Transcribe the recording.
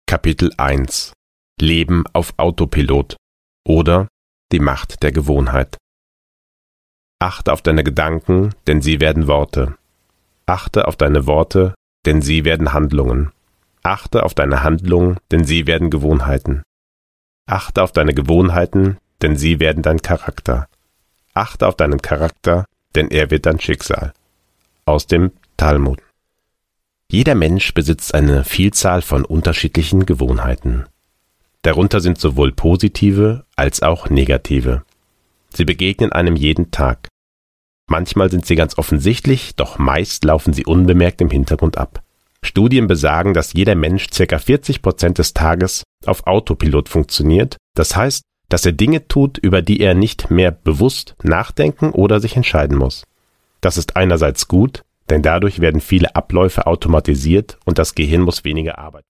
Kapitel 1 Leben auf Autopilot oder die Macht der Gewohnheit. Achte auf deine Gedanken, denn sie werden Worte. Achte auf deine Worte, denn sie werden Handlungen. Achte auf deine Handlungen, denn sie werden Gewohnheiten. Achte auf deine Gewohnheiten, denn sie werden dein Charakter. Achte auf deinen Charakter, denn er wird dein Schicksal. Aus dem Talmud. Jeder Mensch besitzt eine Vielzahl von unterschiedlichen Gewohnheiten. Darunter sind sowohl positive als auch negative. Sie begegnen einem jeden Tag. Manchmal sind sie ganz offensichtlich, doch meist laufen sie unbemerkt im Hintergrund ab. Studien besagen, dass jeder Mensch ca. 40% des Tages auf Autopilot funktioniert, das heißt, dass er Dinge tut, über die er nicht mehr bewusst nachdenken oder sich entscheiden muss. Das ist einerseits gut, denn dadurch werden viele Abläufe automatisiert und das Gehirn muss weniger arbeiten.